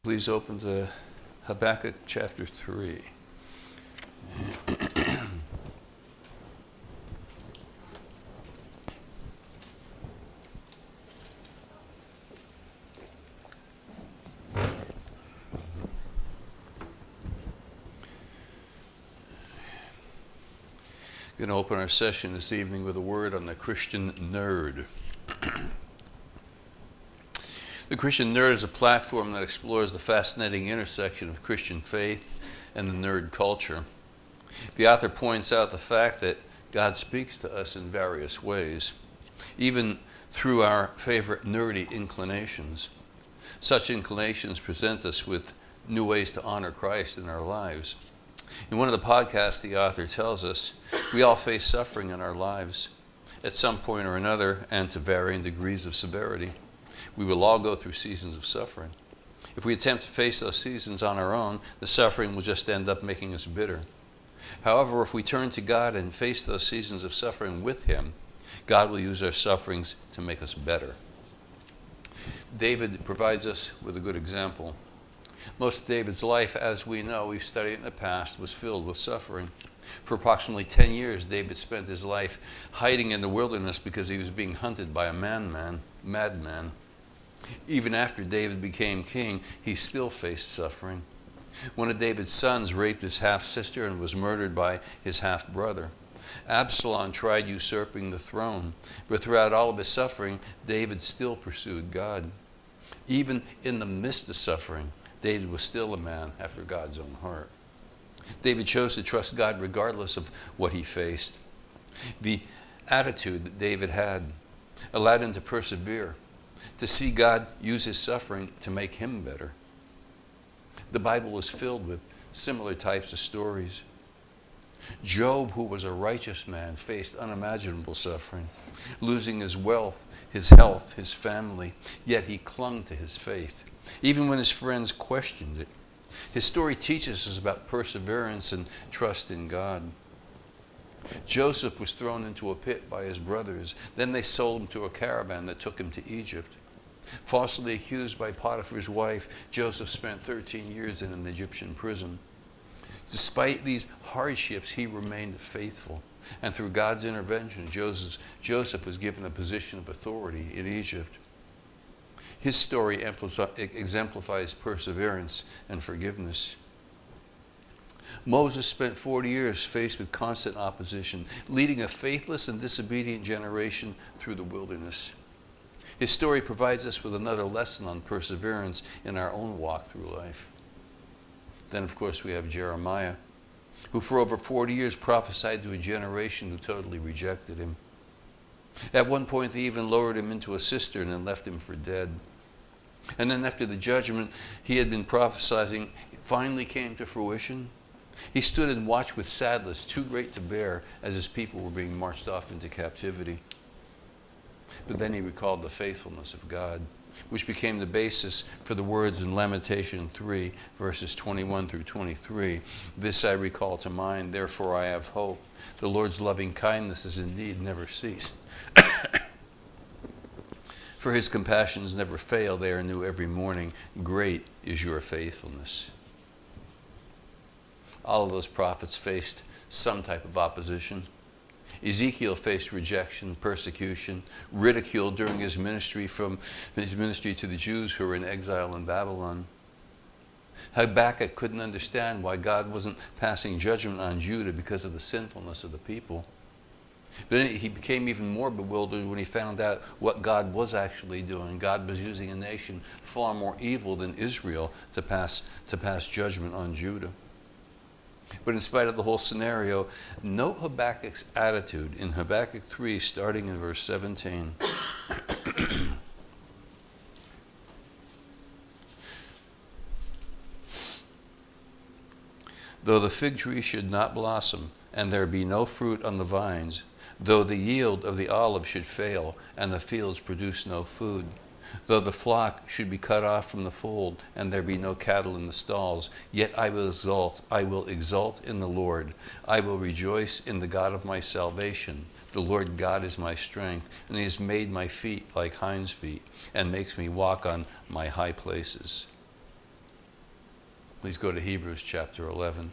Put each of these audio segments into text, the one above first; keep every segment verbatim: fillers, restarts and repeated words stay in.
Please open to Habakkuk chapter three. We're going to open our session this evening with a word on the Christian nerd. The Christian Nerd is a platform that explores the fascinating intersection of Christian faith and the nerd culture. The author points out the fact that God speaks to us in various ways, even through our favorite nerdy inclinations. Such inclinations present us with new ways to honor Christ in our lives. In one of the podcasts, the author tells us we all face suffering in our lives at some point or another and to varying degrees of severity. We will all go through seasons of suffering. If we attempt to face those seasons on our own, the suffering will just end up making us bitter. However, if we turn to God and face those seasons of suffering with Him, God will use our sufferings to make us better. David provides us with a good example. Most of David's life, as we know, we've studied in the past, was filled with suffering. For approximately ten years, David spent his life hiding in the wilderness because he was being hunted by a man-man, madman. Even after David became king, he still faced suffering. One of David's sons raped his half-sister and was murdered by his half-brother. Absalom tried usurping the throne, but throughout all of his suffering, David still pursued God. Even in the midst of suffering, David was still a man after God's own heart. David chose to trust God regardless of what he faced. The attitude that David had allowed him to persevere, to see God use his suffering to make him better. The Bible is filled with similar types of stories. Job, who was a righteous man, faced unimaginable suffering, losing his wealth, his health, his family, yet he clung to his faith, even when his friends questioned it. His story teaches us about perseverance and trust in God. Joseph was thrown into a pit by his brothers. Then they sold him to a caravan that took him to Egypt. Falsely accused by Potiphar's wife, Joseph spent thirteen years in an Egyptian prison. Despite these hardships, he remained faithful. And through God's intervention, Joseph, Joseph was given a position of authority in Egypt. His story exemplifies perseverance and forgiveness. Moses spent forty years faced with constant opposition, leading a faithless and disobedient generation through the wilderness. His story provides us with another lesson on perseverance in our own walk through life. Then, of course, we have Jeremiah, who for over forty years prophesied to a generation who totally rejected him. At one point, they even lowered him into a cistern and left him for dead. And then after the judgment he had been prophesying finally came to fruition, he stood and watched with sadness too great to bear as his people were being marched off into captivity. But then he recalled the faithfulness of God, which became the basis for the words in Lamentation three, verses twenty-one through twenty-three. This I recall to mind, therefore I have hope. The Lord's loving kindnesses indeed never cease. For his compassions never fail, they are new every morning. Great is your faithfulness. All of those prophets faced some type of opposition. Ezekiel faced rejection, persecution, ridicule during his ministry from his ministry to the Jews who were in exile in Babylon. Habakkuk couldn't understand why God wasn't passing judgment on Judah because of the sinfulness of the people. But he became even more bewildered when he found out what God was actually doing. God was using a nation far more evil than Israel to pass, to pass judgment on Judah. But in spite of the whole scenario, note Habakkuk's attitude in Habakkuk three, starting in verse seventeen. Though the fig tree should not blossom, and there be no fruit on the vines, though the yield of the olive should fail, and the fields produce no food, though the flock should be cut off from the fold, and there be no cattle in the stalls, yet I will exult, I will exult in the Lord. I will rejoice in the God of my salvation. The Lord God is my strength, and he has made my feet like hinds' feet, and makes me walk on my high places. Please go to Hebrews chapter eleven.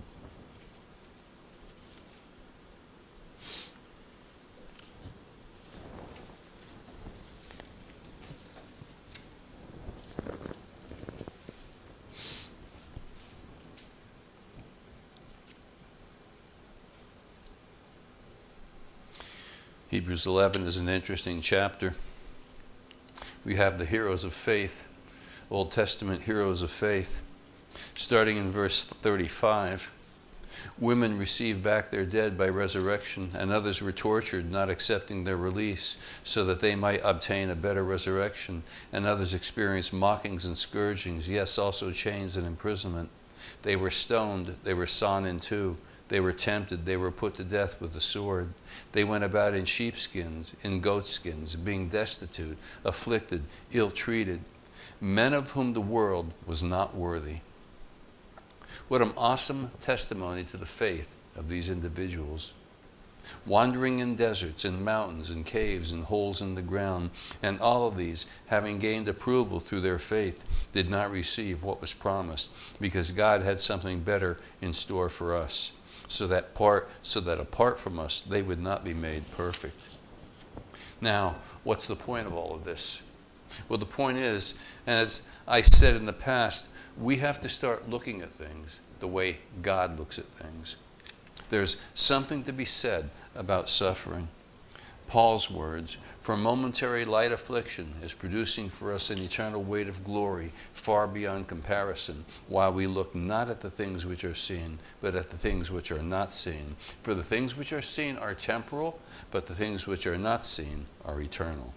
Hebrews eleven is an interesting chapter. We have the heroes of faith, Old Testament heroes of faith. Starting in verse thirty-five, women received back their dead by resurrection, and others were tortured, not accepting their release, so that they might obtain a better resurrection. And others experienced mockings and scourgings, yes, also chains and imprisonment. They were stoned, they were sawn in two, they were tempted, they were put to death with the sword. They went about in sheepskins, in goatskins, being destitute, afflicted, ill-treated, men of whom the world was not worthy. What an awesome testimony to the faith of these individuals. Wandering in deserts, in mountains, in caves, in holes in the ground, and all of these, having gained approval through their faith, did not receive what was promised, because God had something better in store for us, so that part, so that apart from us, they would not be made perfect. Now, what's the point of all of this? Well, the point is, and as I said in the past, we have to start looking at things the way God looks at things. There's something to be said about suffering. Paul's words, "For momentary light affliction is producing for us an eternal weight of glory far beyond comparison, while we look not at the things which are seen, but at the things which are not seen. For the things which are seen are temporal, but the things which are not seen are eternal."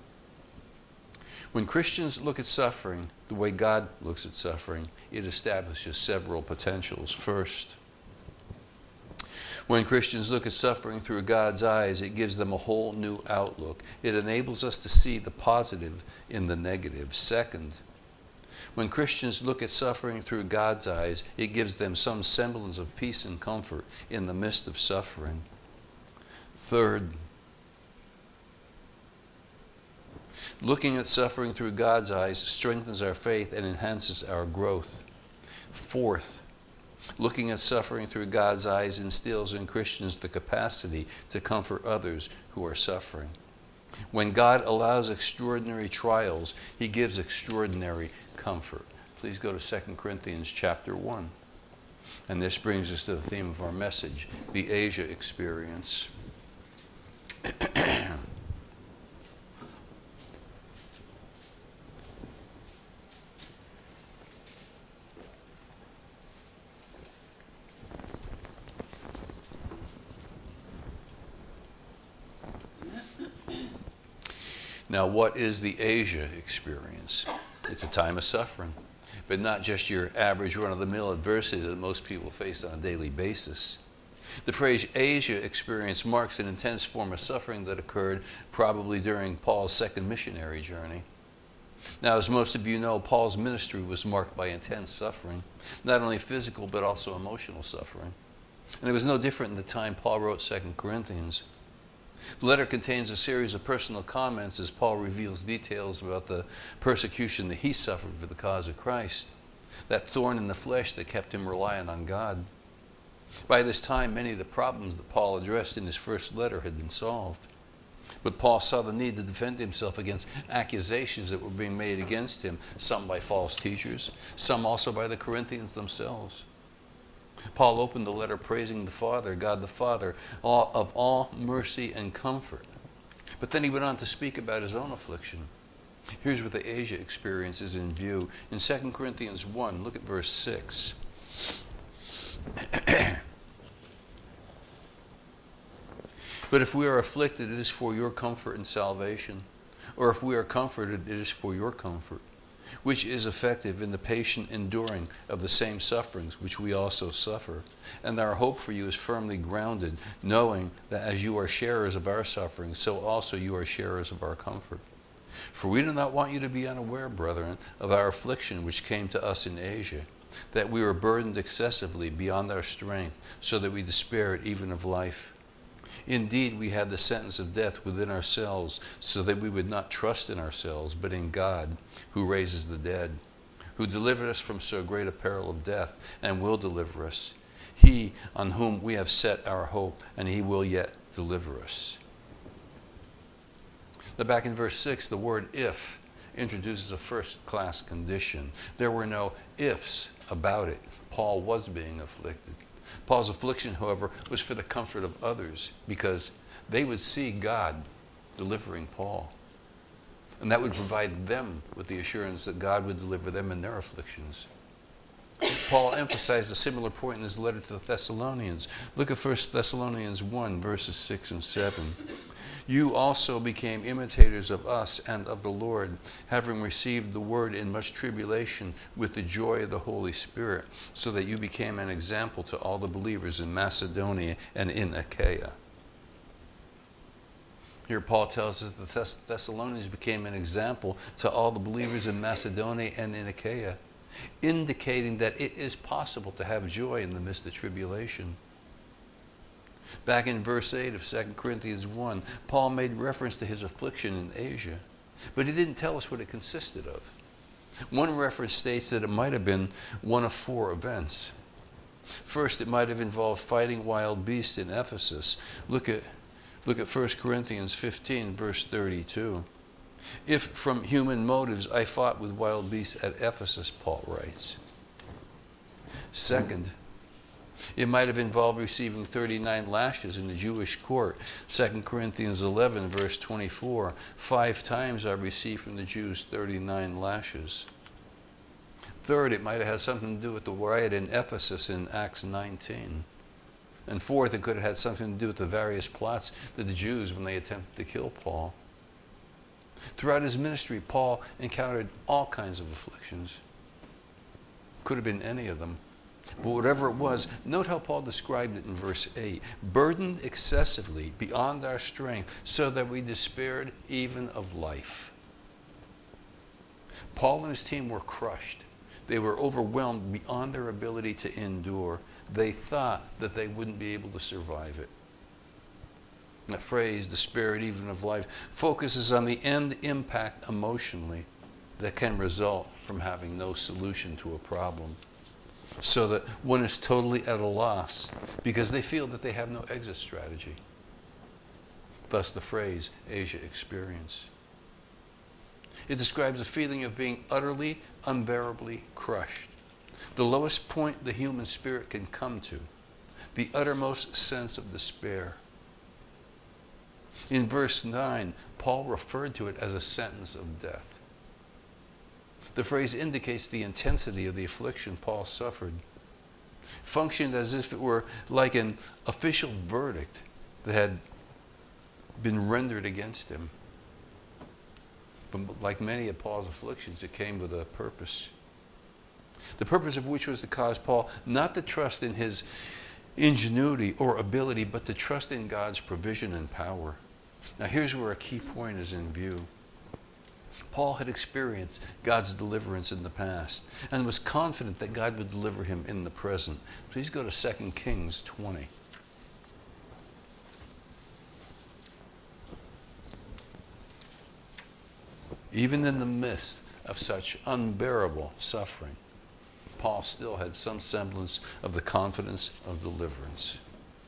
When Christians look at suffering the way God looks at suffering, it establishes several potentials. First, when Christians look at suffering through God's eyes, it gives them a whole new outlook. It enables us to see the positive in the negative. Second, when Christians look at suffering through God's eyes, it gives them some semblance of peace and comfort in the midst of suffering. Third, looking at suffering through God's eyes strengthens our faith and enhances our growth. Fourth, looking at suffering through God's eyes instills in Christians the capacity to comfort others who are suffering. When God allows extraordinary trials, He gives extraordinary comfort. Please go to Second Corinthians chapter one. And this brings us to the theme of our message, the Asia experience. Now, what is the Asia experience? It's a time of suffering, but not just your average run-of-the-mill adversity that most people face on a daily basis. The phrase Asia experience marks an intense form of suffering that occurred probably during Paul's second missionary journey. Now, as most of you know, Paul's ministry was marked by intense suffering, not only physical but also emotional suffering. And it was no different in the time Paul wrote Second Corinthians. The letter contains a series of personal comments as Paul reveals details about the persecution that he suffered for the cause of Christ, that thorn in the flesh that kept him reliant on God. By this time, many of the problems that Paul addressed in his first letter had been solved. But Paul saw the need to defend himself against accusations that were being made against him, some by false teachers, some also by the Corinthians themselves. Paul opened the letter praising the Father, God the Father, all, of all mercy and comfort. But then he went on to speak about his own affliction. Here's what the Asia experience is in view. In Second Corinthians one, look at verse six. But if we are afflicted, it is for your comfort and salvation. Or if we are comforted, it is for your comfort, which is effective in the patient enduring of the same sufferings which we also suffer. And our hope for you is firmly grounded, knowing that as you are sharers of our suffering, so also you are sharers of our comfort. For we do not want you to be unaware, brethren, of our affliction which came to us in Asia, that we were burdened excessively beyond our strength, so that we despaired even of life. Indeed, we had the sentence of death within ourselves, so that we would not trust in ourselves, but in God, who raises the dead, who delivered us from so great a peril of death, and will deliver us. He on whom we have set our hope, and he will yet deliver us. Now back in verse six, the word if introduces a first-class condition. There were no ifs about it. Paul was being afflicted. Paul's affliction, however, was for the comfort of others, because they would see God delivering Paul. And that would provide them with the assurance that God would deliver them in their afflictions. Paul emphasized a similar point in his letter to the Thessalonians. Look at First Thessalonians one, verses six and seven. You also became imitators of us and of the Lord, having received the word in much tribulation with the joy of the Holy Spirit, so that you became an example to all the believers in Macedonia and in Achaia. Here Paul tells us that the Thess- Thessalonians became an example to all the believers in Macedonia and in Achaia, indicating that it is possible to have joy in the midst of tribulation. Back in verse eight of Second Corinthians one, Paul made reference to his affliction in Asia, but he didn't tell us what it consisted of. One reference states that it might have been one of four events. First, it might have involved fighting wild beasts in Ephesus. Look at, look at First Corinthians fifteen, verse thirty-two. If from human motives I fought with wild beasts at Ephesus, Paul writes. Second, it might have involved receiving thirty-nine lashes in the Jewish court. Second Corinthians eleven, verse twenty-four. Five times I received from the Jews thirty-nine lashes. Third, it might have had something to do with the riot in Ephesus in Acts nineteen. And fourth, it could have had something to do with the various plots of the Jews when they attempted to kill Paul. Throughout his ministry, Paul encountered all kinds of afflictions. Could have been any of them. But whatever it was, note how Paul described it in verse eight. Burdened excessively beyond our strength, so that we despaired even of life. Paul and his team were crushed. They were overwhelmed beyond their ability to endure. They thought that they wouldn't be able to survive it. That phrase, despaired even of life, focuses on the end impact emotionally that can result from having no solution to a problem. So that one is totally at a loss because they feel that they have no exit strategy. Thus the phrase, Asia experience. It describes a feeling of being utterly, unbearably crushed. The lowest point the human spirit can come to. The uttermost sense of despair. In verse nine, Paul referred to it as a sentence of death. The phrase indicates the intensity of the affliction Paul suffered. Functioned as if it were like an official verdict that had been rendered against him. But like many of Paul's afflictions, it came with a purpose. The purpose of which was to cause Paul not to trust in his ingenuity or ability, but to trust in God's provision and power. Now here's where a key point is in view. Paul had experienced God's deliverance in the past and was confident that God would deliver him in the present. Please go to Second Kings twenty. Even in the midst of such unbearable suffering, Paul still had some semblance of the confidence of deliverance.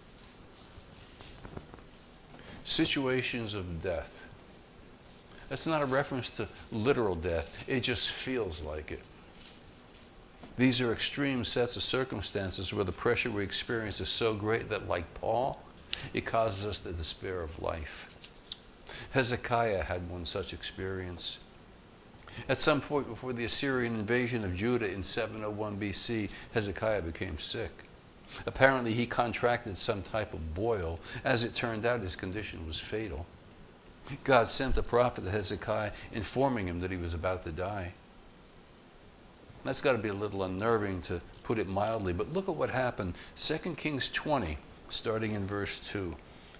Situations of death. That's not a reference to literal death. It just feels like it. These are extreme sets of circumstances where the pressure we experience is so great that, like Paul, it causes us the despair of life. Hezekiah had one such experience. At some point before the Assyrian invasion of Judah in seven oh one B C, Hezekiah became sick. Apparently he contracted some type of boil. As it turned out, his condition was fatal. God sent a prophet to Hezekiah informing him that he was about to die. That's got to be a little unnerving, to put it mildly, but look at what happened. Second Kings twenty, starting in verse two.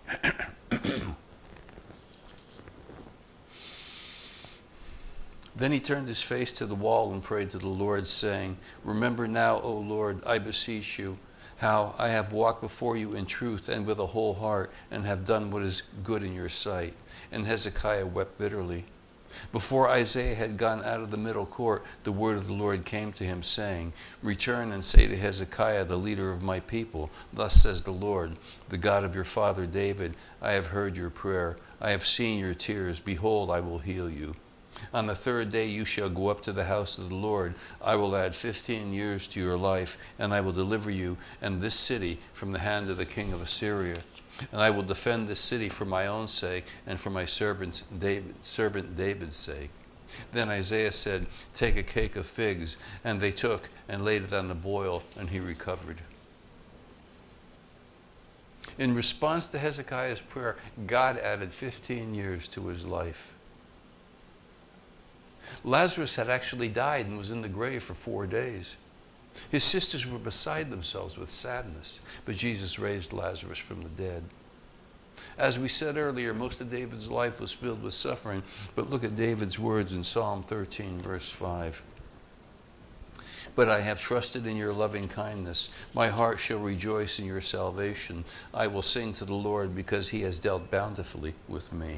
Then he turned his face to the wall and prayed to the Lord, saying, Remember now, O Lord, I beseech you, how I have walked before you in truth and with a whole heart, and have done what is good in your sight. And Hezekiah wept bitterly. Before Isaiah had gone out of the middle court, the word of the Lord came to him, saying, Return and say to Hezekiah, the leader of my people, Thus says the Lord, the God of your father David, I have heard your prayer. I have seen your tears. Behold, I will heal you. On the third day you shall go up to the house of the Lord. I will add fifteen years to your life, and I will deliver you and this city from the hand of the king of Assyria. And I will defend this city for my own sake and for my servant, David, servant David's sake. Then Isaiah said, Take a cake of figs. And they took and laid it on the boil, and he recovered. In response to Hezekiah's prayer, God added fifteen years to his life. Lazarus had actually died and was in the grave for four days. His sisters were beside themselves with sadness, but Jesus raised Lazarus from the dead. As we said earlier, most of David's life was filled with suffering, but look at David's words in Psalm thirteen, verse five. But I have trusted in your loving kindness. My heart shall rejoice in your salvation. I will sing to the Lord because he has dealt bountifully with me.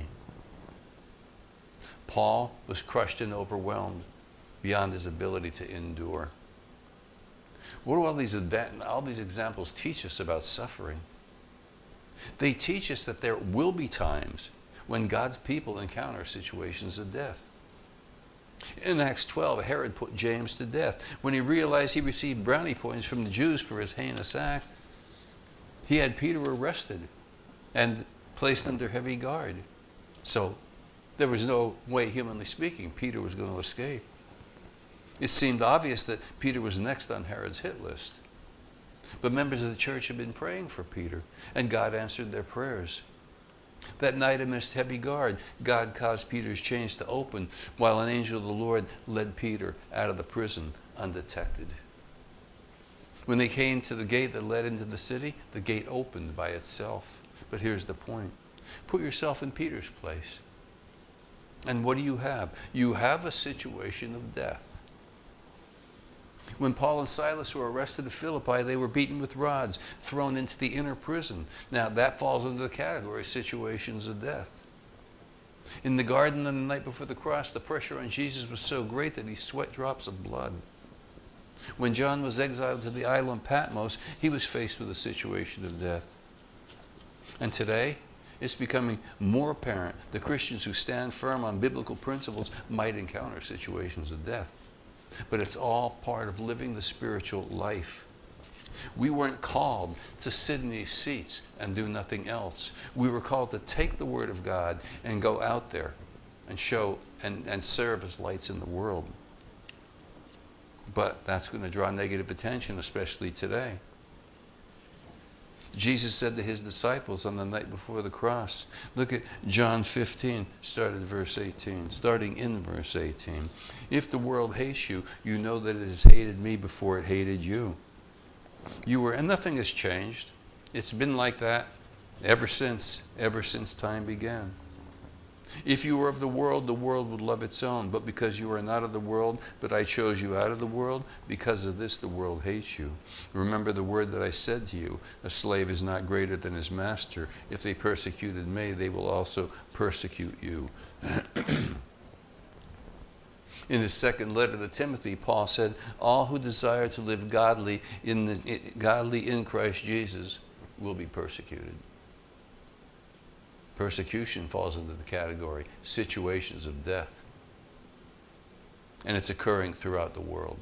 Paul was crushed and overwhelmed beyond his ability to endure. What do all these, all these examples teach us about suffering? They teach us that there will be times when God's people encounter situations of death. In Acts twelve, Herod put James to death. When he realized he received brownie points from the Jews for his heinous act, he had Peter arrested and placed under heavy guard. So there was no way, humanly speaking, Peter was going to escape. It seemed obvious that Peter was next on Herod's hit list. But members of the church had been praying for Peter, and God answered their prayers. That night amidst heavy guard, God caused Peter's chains to open, while an angel of the Lord led Peter out of the prison undetected. When they came to the gate that led into the city, the gate opened by itself. But here's the point. Put yourself in Peter's place. And what do you have? You have a situation of death. When Paul and Silas were arrested at Philippi, they were beaten with rods, thrown into the inner prison. Now, that falls under the category of situations of death. In the garden on the night before the cross, the pressure on Jesus was so great that he sweat drops of blood. When John was exiled to the island Patmos, he was faced with a situation of death. And today, it's becoming more apparent that Christians who stand firm on biblical principles might encounter situations of death. But it's all part of living the spiritual life. We weren't called to sit in these seats and do nothing else. We were called to take the Word of God and go out there and show and, and serve as lights in the world. But that's going to draw negative attention, especially today. Jesus said to his disciples on the night before the cross, look at John fifteen, start at verse eighteen, starting in verse eighteen. If the world hates you, you know that it has hated me before it hated you. You were, and nothing has changed. It's been like that ever since, ever since time began. If you were of the world, the world would love its own. But because you are not of the world, but I chose you out of the world, because of this the world hates you. Remember the word that I said to you, a slave is not greater than his master. If they persecuted me, they will also persecute you. In his second letter to Timothy, Paul said, all who desire to live godly in, the, godly in Christ Jesus will be persecuted. Persecution falls into the category situations of death. And it's occurring throughout the world.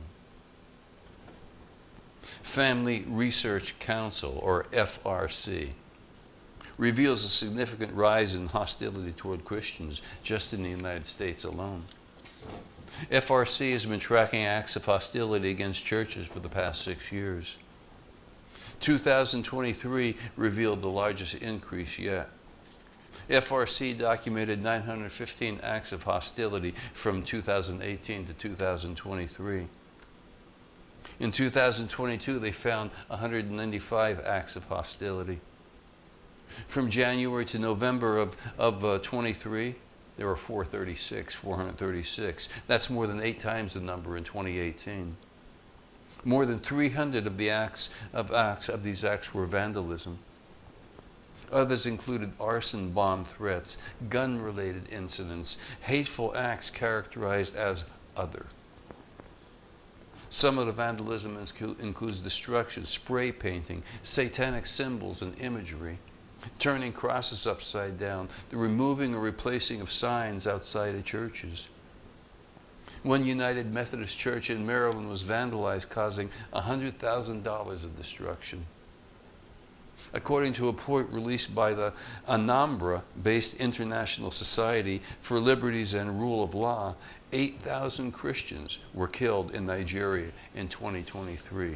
Family Research Council, or F R C, reveals a significant rise in hostility toward Christians just in the United States alone. F R C has been tracking acts of hostility against churches for the past six years. two thousand twenty-three revealed the largest increase yet. F R C documented nine hundred fifteen acts of hostility from two thousand eighteen to two thousand twenty-three. In two thousand twenty-two, they found one hundred ninety-five acts of hostility. From January to November of, of uh, twenty-three, there were four hundred thirty-six, four hundred thirty-six. That's more than eight times the number in twenty eighteen. More than three hundred of the acts of acts of these acts were vandalism. Others included arson bomb threats, gun-related incidents, hateful acts characterized as other. Some of the vandalism includes destruction, spray painting, satanic symbols and imagery, turning crosses upside down, the removing or replacing of signs outside of churches. One United Methodist church in Maryland was vandalized, causing one hundred thousand dollars of destruction. According to a report released by the Anambra-based International Society for Liberties and Rule of Law, eight thousand Christians were killed in Nigeria in twenty twenty-three.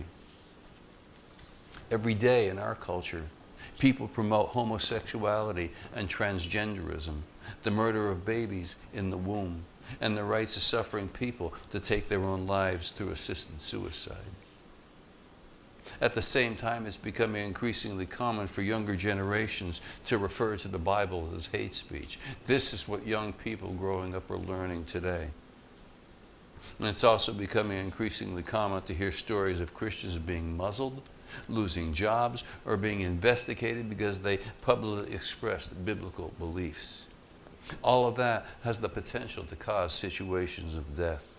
Every day in our culture, people promote homosexuality and transgenderism, the murder of babies in the womb, and the rights of suffering people to take their own lives through assisted suicide. At the same time, it's becoming increasingly common for younger generations to refer to the Bible as hate speech. This is what young people growing up are learning today. And it's also becoming increasingly common to hear stories of Christians being muzzled, losing jobs, or being investigated because they publicly expressed biblical beliefs. All of that has the potential to cause situations of death.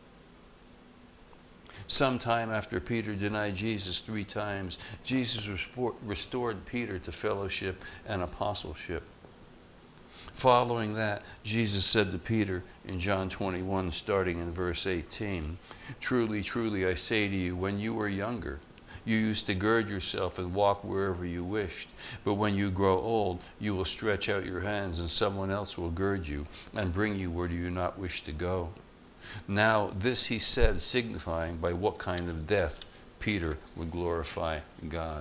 Sometime after Peter denied Jesus three times, Jesus restored Peter to fellowship and apostleship. Following that, Jesus said to Peter in John twenty-one, starting in verse eighteen, "Truly, truly, I say to you, when you were younger, you used to gird yourself and walk wherever you wished. But when you grow old, you will stretch out your hands, and someone else will gird you and bring you where you do not wish to go." Now this he said, signifying by what kind of death Peter would glorify God.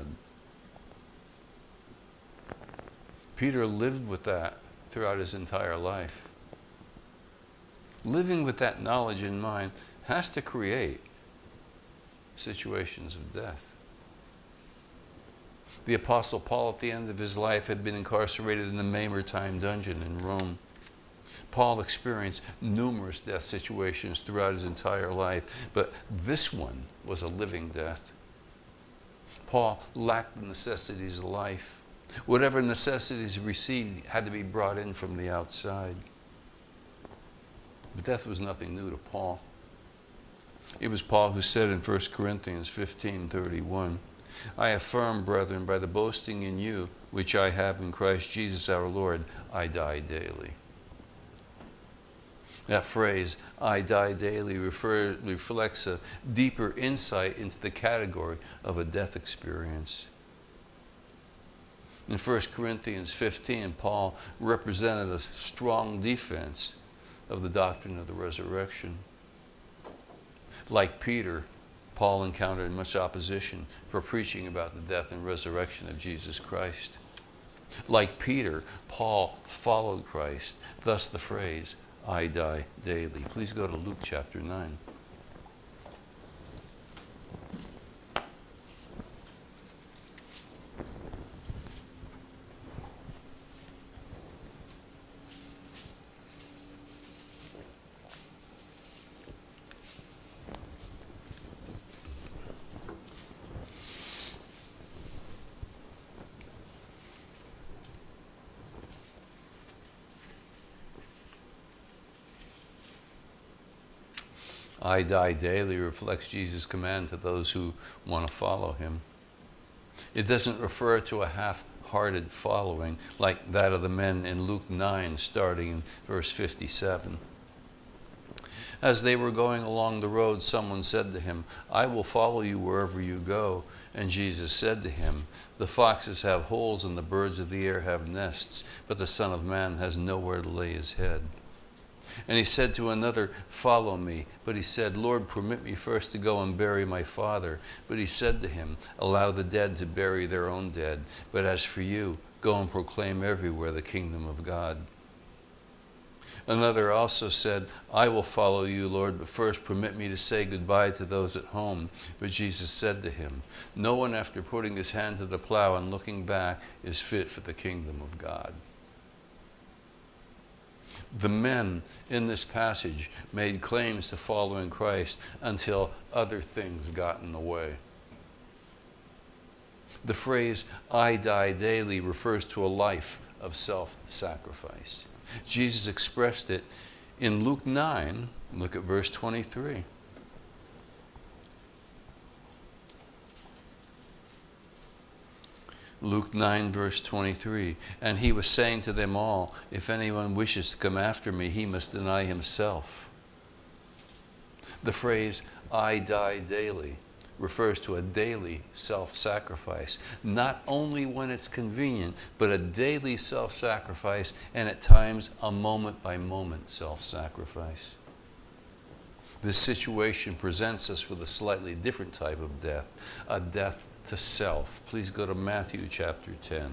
Peter lived with that throughout his entire life. Living with that knowledge in mind has to create situations of death. The Apostle Paul, at the end of his life, had been incarcerated in the Mamertine dungeon in Rome. Paul experienced numerous death situations throughout his entire life, but this one was a living death. Paul lacked the necessities of life. Whatever necessities he received had to be brought in from the outside. But death was nothing new to Paul. It was Paul who said in First Corinthians fifteen thirty-one, "I affirm, brethren, by the boasting in you, which I have in Christ Jesus our Lord, I die daily." That phrase, "I die daily," refer, reflects a deeper insight into the category of a death experience. In First Corinthians fifteen, Paul represented a strong defense of the doctrine of the resurrection. Like Peter, Paul encountered much opposition for preaching about the death and resurrection of Jesus Christ. Like Peter, Paul followed Christ, thus the phrase, "I die daily." Please go to Luke chapter nine. "I die daily" reflects Jesus' command to those who want to follow him. It doesn't refer to a half-hearted following like that of the men in Luke nine, starting in verse fifty-seven. As they were going along the road, someone said to him, "I will follow you wherever you go." And Jesus said to him, "The foxes have holes and the birds of the air have nests, but the Son of Man has nowhere to lay his head." And he said to another, "Follow me." But he said, "Lord, permit me first to go and bury my father." But he said to him, "Allow the dead to bury their own dead. But as for you, go and proclaim everywhere the kingdom of God." Another also said, "I will follow you, Lord, but first permit me to say goodbye to those at home." But Jesus said to him, "No one after putting his hand to the plow and looking back is fit for the kingdom of God." The men in this passage made claims to following Christ until other things got in the way. The phrase, I die daily, refers to a life of self-sacrifice. Jesus expressed it in Luke nine. Look at verse twenty-three. Luke nine, verse twenty-three. And he was saying to them all, if anyone wishes to come after me, he must deny himself. The phrase, I die daily, refers to a daily self-sacrifice. Not only when it's convenient, but a daily self-sacrifice, and at times a moment-by-moment self-sacrifice. This situation presents us with a slightly different type of death, a death to self. Please go to Matthew chapter ten.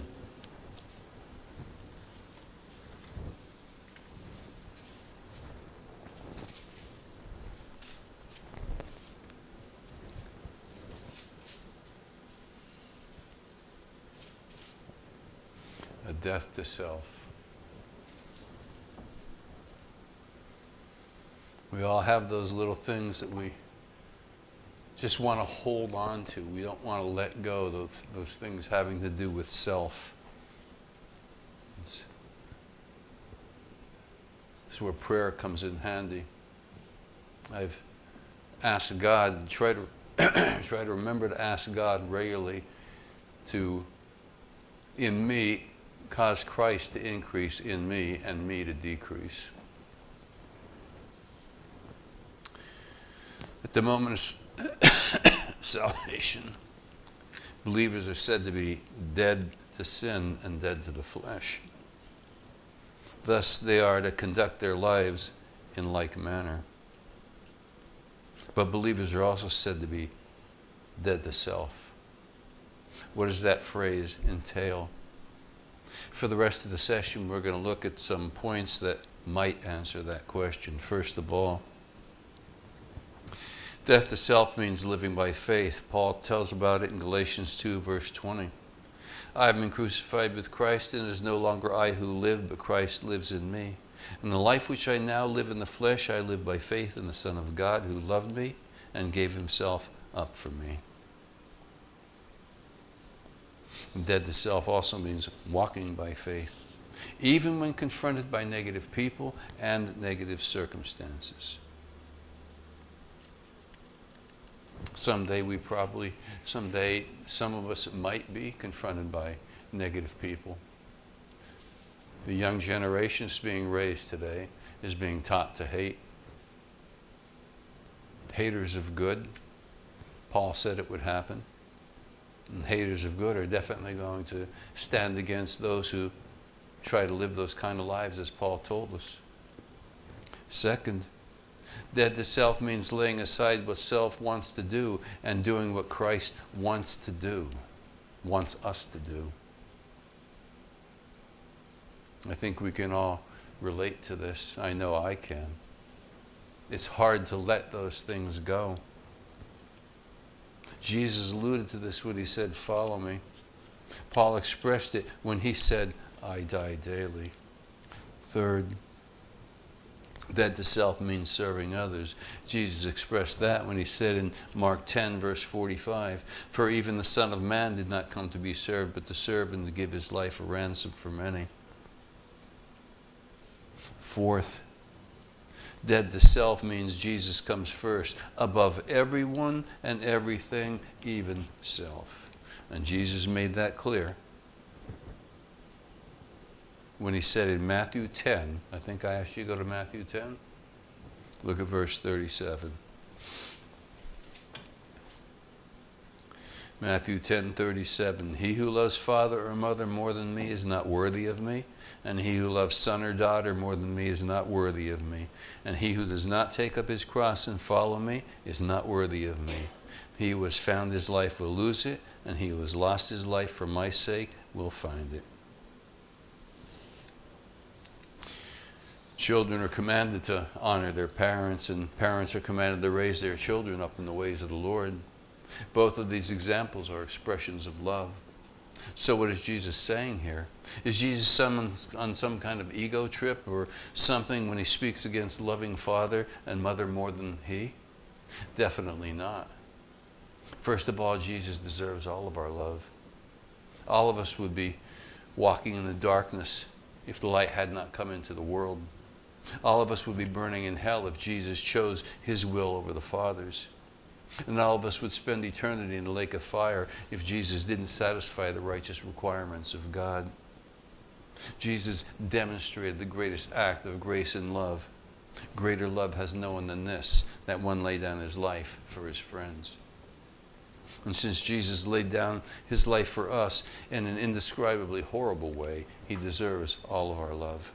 A death to self. We all have those little things that we just want to hold on to. We don't want to let go, those, those things having to do with self. It's, it's where prayer comes in handy. I've asked God, try to, try to remember to ask God regularly to, in me, cause Christ to increase in me and me to decrease. At the moment of salvation, believers are said to be dead to sin and dead to the flesh. Thus, they are to conduct their lives in like manner. But believers are also said to be dead to self. What does that phrase entail? For the rest of the session, we're going to look at some points that might answer that question. First of all, death to self means living by faith. Paul tells about it in Galatians two, verse twenty. I have been crucified with Christ, and it is no longer I who live, but Christ lives in me. And the life which I now live in the flesh, I live by faith in the Son of God, who loved me and gave himself up for me. Dead to self also means walking by faith, even when confronted by negative people and negative circumstances. Someday we probably, someday some of us might be confronted by negative people. The young generation that's being raised today is being taught to hate. Haters of good. Paul said it would happen. And haters of good are definitely going to stand against those who try to live those kind of lives, as Paul told us. Second, dead to self means laying aside what self wants to do and doing what Christ wants to do, wants us to do. I think we can all relate to this. I know I can. It's hard to let those things go. Jesus alluded to this when he said, follow me. Paul expressed it when he said, I die daily. Third, dead to self means serving others. Jesus expressed that when he said in Mark ten, verse forty-five, for even the Son of Man did not come to be served, but to serve and to give his life a ransom for many. Fourth, dead to self means Jesus comes first, above everyone and everything, even self. And Jesus made that clear when he said in Matthew ten, I think I asked you to go to Matthew ten. Look at verse thirty-seven. Matthew ten, thirty-seven. He who loves father or mother more than me is not worthy of me, and he who loves son or daughter more than me is not worthy of me. And he who does not take up his cross and follow me is not worthy of me. He who has found his life will lose it, and he who has lost his life for my sake will find it. Children are commanded to honor their parents, and parents are commanded to raise their children up in the ways of the Lord. Both of these examples are expressions of love. So what is Jesus saying here? Is Jesus some, on some kind of ego trip or something when he speaks against loving father and mother more than he? Definitely not. First of all, Jesus deserves all of our love. All of us would be walking in the darkness if the light had not come into the world. All of us would be burning in hell if Jesus chose his will over the Father's. And all of us would spend eternity in the lake of fire if Jesus didn't satisfy the righteous requirements of God. Jesus demonstrated the greatest act of grace and love. Greater love has no one than this, that one lay down his life for his friends. And since Jesus laid down his life for us in an indescribably horrible way, he deserves all of our love.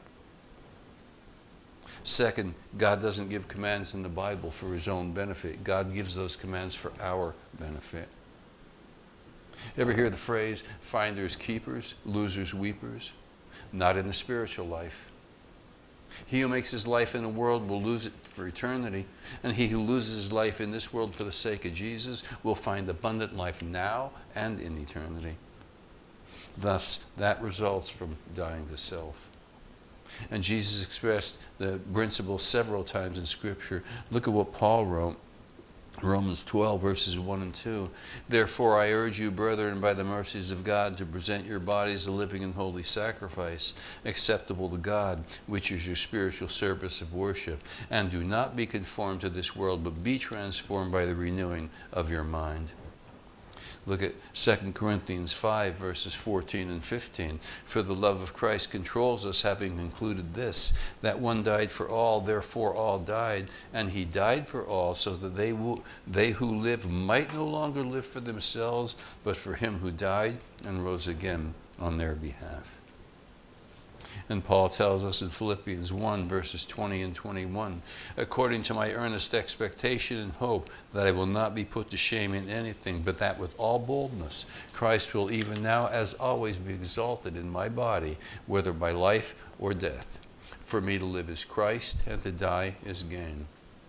Second, God doesn't give commands in the Bible for his own benefit. God gives those commands for our benefit. Ever hear the phrase, finders keepers, losers weepers? Not in the spiritual life. He who makes his life in the world will lose it for eternity, and he who loses his life in this world for the sake of Jesus will find abundant life now and in eternity. Thus, that results from dying to self. And Jesus expressed the principle several times in Scripture. Look at what Paul wrote. Romans twelve, verses one and two. Therefore I urge you, brethren, by the mercies of God, to present your bodies a living and holy sacrifice, acceptable to God, which is your spiritual service of worship. And do not be conformed to this world, but be transformed by the renewing of your mind. Look at Second Corinthians five, verses fourteen and fifteen. For the love of Christ controls us, having concluded this, that one died for all, therefore all died, and he died for all, so that they, will, they who live might no longer live for themselves, but for him who died and rose again on their behalf. And Paul tells us in Philippians one, verses twenty and twenty-one, according to my earnest expectation and hope that I will not be put to shame in anything, but that with all boldness Christ will even now as always be exalted in my body, whether by life or death. For me to live is Christ, and to die is gain.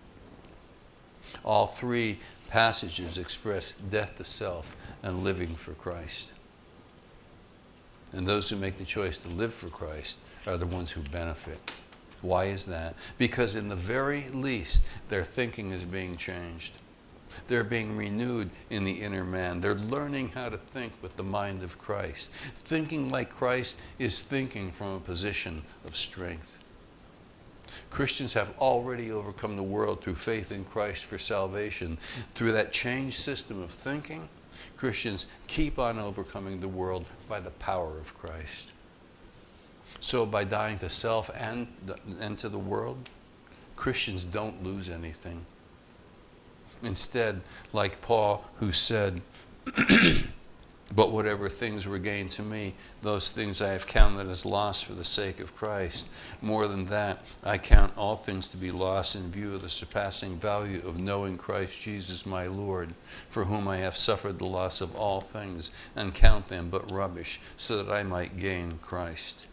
All three passages express death to self and living for Christ. And those who make the choice to live for Christ are the ones who benefit. Why is that? Because in the very least, their thinking is being changed. They're being renewed in the inner man. They're learning how to think with the mind of Christ. Thinking like Christ is thinking from a position of strength. Christians have already overcome the world through faith in Christ for salvation. Through that changed system of thinking, Christians keep on overcoming the world by the power of Christ. So by dying to self and, the, and to the world, Christians don't lose anything. Instead, like Paul, who said, but whatever things were gained to me, those things I have counted as loss for the sake of Christ. More than that, I count all things to be lost in view of the surpassing value of knowing Christ Jesus my Lord, for whom I have suffered the loss of all things, and count them but rubbish, so that I might gain Christ.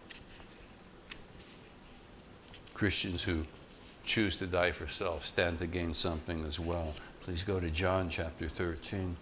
Christians who choose to die for self stand to gain something as well. Please go to John chapter thirteen.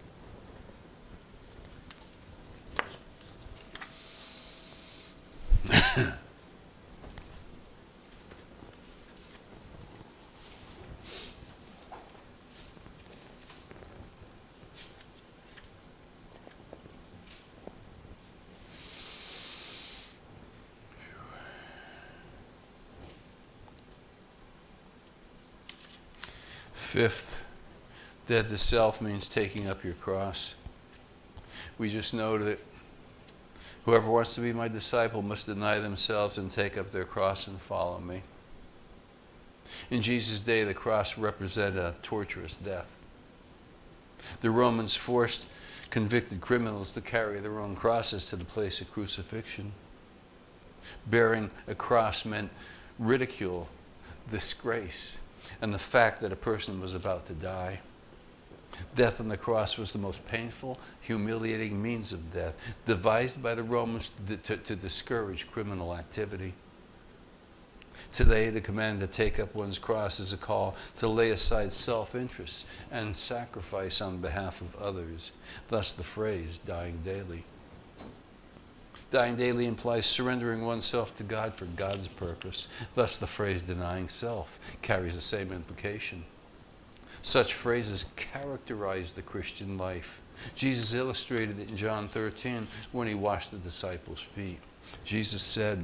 Fifth, dead to self means taking up your cross. We just know that whoever wants to be my disciple must deny themselves and take up their cross and follow me. In Jesus' day, the cross represented a torturous death. The Romans forced convicted criminals to carry their own crosses to the place of crucifixion. Bearing a cross meant ridicule, disgrace, and the fact that a person was about to die. Death on the cross was the most painful, humiliating means of death, devised by the Romans to, to, to discourage criminal activity. Today, the command to take up one's cross is a call to lay aside self-interest and sacrifice on behalf of others. Thus the phrase, dying daily. Dying daily implies surrendering oneself to God for God's purpose. Thus the phrase denying self carries the same implication. Such phrases characterize the Christian life. Jesus illustrated it in John thirteen when he washed the disciples' feet. Jesus said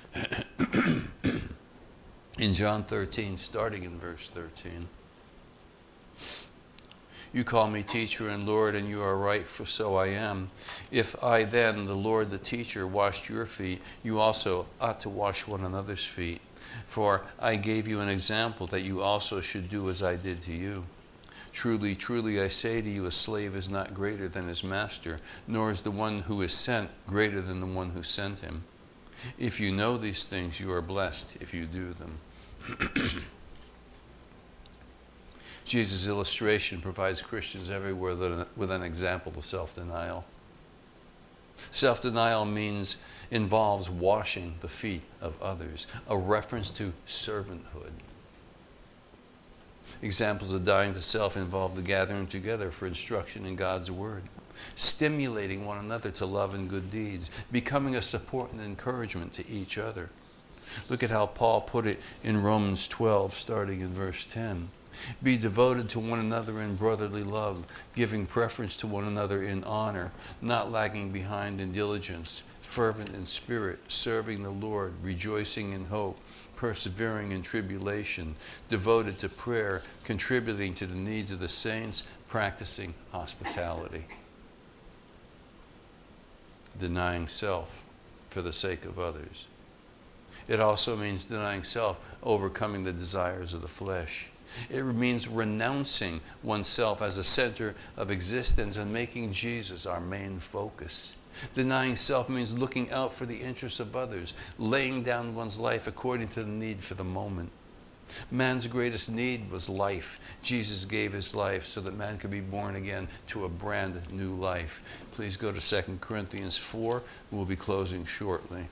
in John thirteen, starting in verse thirteen, "You call me teacher and Lord, and you are right, for so I am. If I then, the Lord, the teacher, washed your feet, you also ought to wash one another's feet. For I gave you an example that you also should do as I did to you. Truly, truly, I say to you, a slave is not greater than his master, nor is the one who is sent greater than the one who sent him. If you know these things, you are blessed if you do them." Jesus' illustration provides Christians everywhere with an example of self-denial. Self-denial means, involves washing the feet of others, a reference to servanthood. Examples of dying to self involve the gathering together for instruction in God's Word, stimulating one another to love and good deeds, becoming a support and encouragement to each other. Look at how Paul put it in Romans twelve, starting in verse ten. "Be devoted to one another in brotherly love, giving preference to one another in honor, not lagging behind in diligence, fervent in spirit, serving the Lord, rejoicing in hope, persevering in tribulation, devoted to prayer, contributing to the needs of the saints, practicing hospitality." Denying self for the sake of others. It also means denying self, overcoming the desires of the flesh. It means renouncing oneself as the center of existence and making Jesus our main focus. Denying self means looking out for the interests of others, laying down one's life according to the need for the moment. Man's greatest need was life. Jesus gave his life so that man could be born again to a brand new life. Please go to Second Corinthians four. We'll be closing shortly.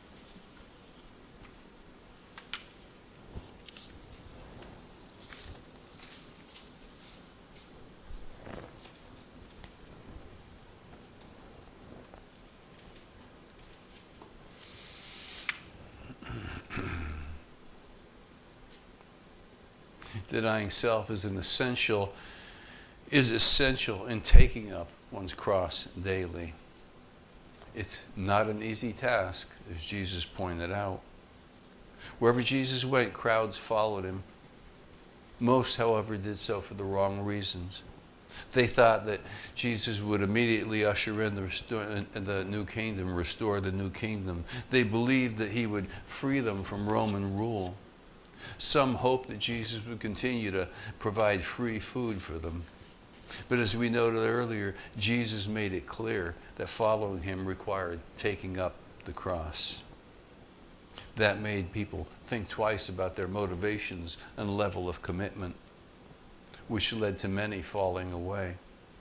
Denying self is an essential, is essential in taking up one's cross daily. It's not an easy task, as Jesus pointed out. Wherever Jesus went, crowds followed him. Most, however, did so for the wrong reasons. They thought that Jesus would immediately usher in the, restore, in the new kingdom, restore the new kingdom. They believed that he would free them from Roman rule. Some hoped that Jesus would continue to provide free food for them. But as we noted earlier, Jesus made it clear that following him required taking up the cross. That made people think twice about their motivations and level of commitment, which led to many falling away.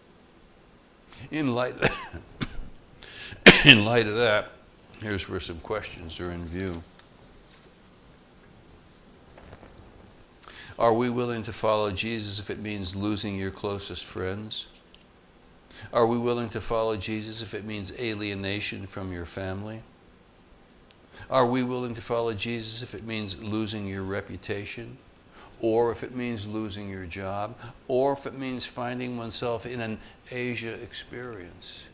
In light, in light of that, here's where some questions are in view. Are we willing to follow Jesus if it means losing your closest friends? Are we willing to follow Jesus if it means alienation from your family? Are we willing to follow Jesus if it means losing your reputation? Or if it means losing your job? Or if it means finding oneself in an Asia experience?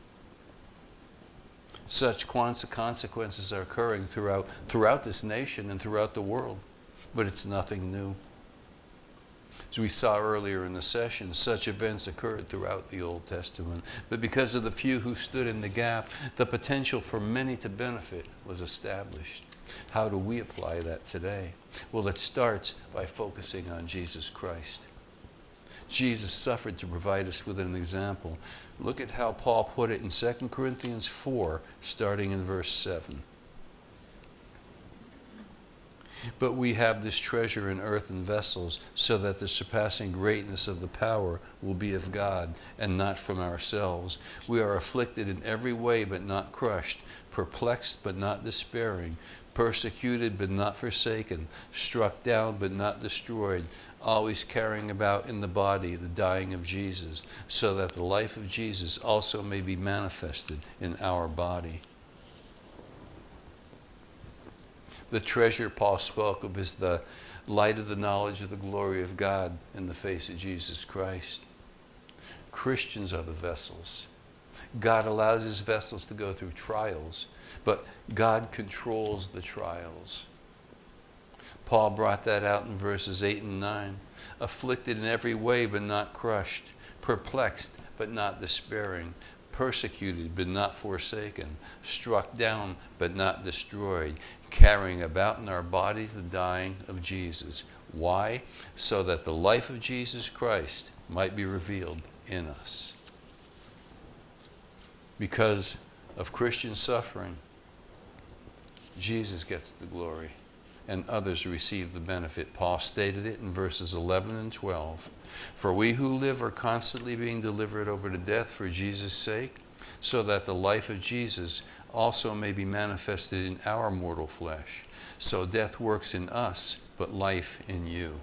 Such consequences are occurring throughout, throughout this nation and throughout the world, but it's nothing new. As we saw earlier in the session, such events occurred throughout the Old Testament. But because of the few who stood in the gap, the potential for many to benefit was established. How do we apply that today? Well, it starts by focusing on Jesus Christ. Jesus suffered to provide us with an example. Look at how Paul put it in Second Corinthians four, starting in verse seven. But we have this treasure in earthen vessels, so that the surpassing greatness of the power will be of God, and not from ourselves. We are afflicted in every way, but not crushed, perplexed, but not despairing, persecuted, but not forsaken, struck down, but not destroyed, always carrying about in the body the dying of Jesus, so that the life of Jesus also may be manifested in our body. The treasure Paul spoke of is the light of the knowledge of the glory of God in the face of Jesus Christ. Christians are the vessels. God allows his vessels to go through trials, but God controls the trials. Paul brought that out in verses eight and nine. Afflicted in every way, but not crushed. Perplexed, but not despairing. Persecuted, but not forsaken. Struck down, but not destroyed. Carrying about in our bodies the dying of Jesus. Why? So that the life of Jesus Christ might be revealed in us. Because of Christian suffering, Jesus gets the glory, and others receive the benefit. Paul stated it in verses eleven and twelve. For we who live are constantly being delivered over to death for Jesus' sake, so that the life of Jesus also may be manifested in our mortal flesh. So death works in us, but life in you.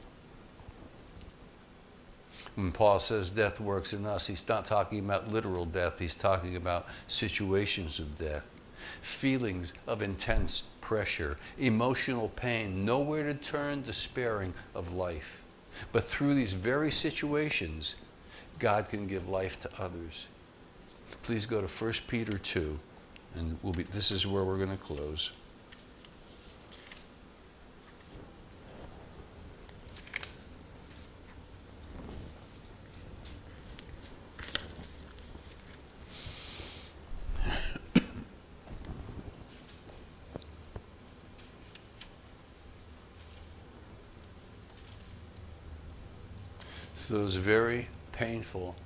When Paul says death works in us, he's not talking about literal death. He's talking about situations of death. Feelings of intense pressure, emotional pain, nowhere to turn, despairing of life. But through these very situations, God can give life to others. Please go to First Peter two, and we'll be, this is where we're going to close. So those very painful,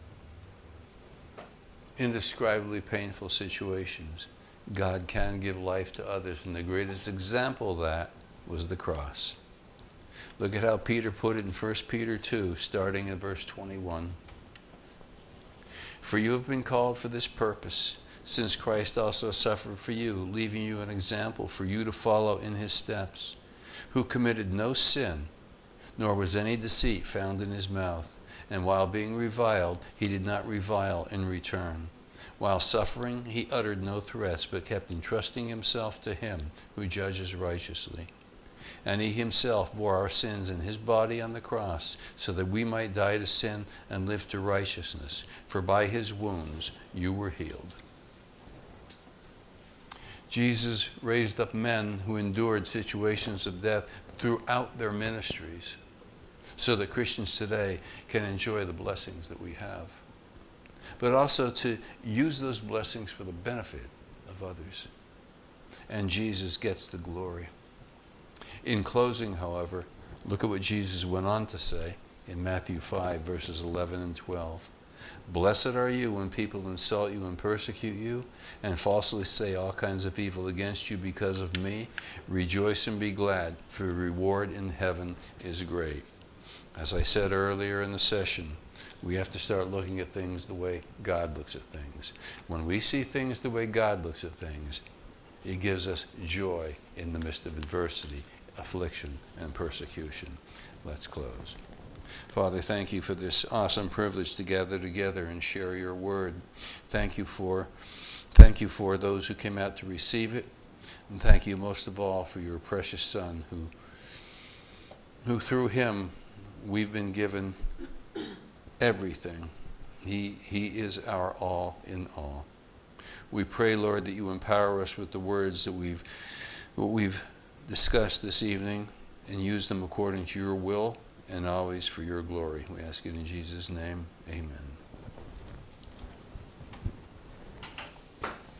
indescribably painful situations, God can give life to others. And the greatest example of that was the cross. Look at how Peter put it in First Peter two, starting in verse twenty-one. For you have been called for this purpose, since Christ also suffered for you, leaving you an example for you to follow in his steps, who committed no sin, nor was any deceit found in his mouth. And while being reviled, he did not revile in return. While suffering, he uttered no threats, but kept entrusting himself to him who judges righteously. And he himself bore our sins in his body on the cross, so that we might die to sin and live to righteousness. For by his wounds you were healed. Jesus raised up men who endured situations of death throughout their ministries, so that Christians today can enjoy the blessings that we have, but also to use those blessings for the benefit of others. And Jesus gets the glory. In closing, however, look at what Jesus went on to say in Matthew five, verses eleven and twelve. Blessed are you when people insult you and persecute you, and falsely say all kinds of evil against you because of me. Rejoice and be glad, for your reward in heaven is great. As I said earlier in the session, we have to start looking at things the way God looks at things. When we see things the way God looks at things, it gives us joy in the midst of adversity, affliction, and persecution. Let's close. Father, thank you for this awesome privilege to gather together and share your word. Thank you for, thank you for those who came out to receive it. And thank you most of all for your precious Son, who, who through him we've been given everything. He, he is our all in all. We pray, Lord, that you empower us with the words that we've, what we've discussed this evening, and use them according to your will and always for your glory. We ask it in Jesus' name. Amen.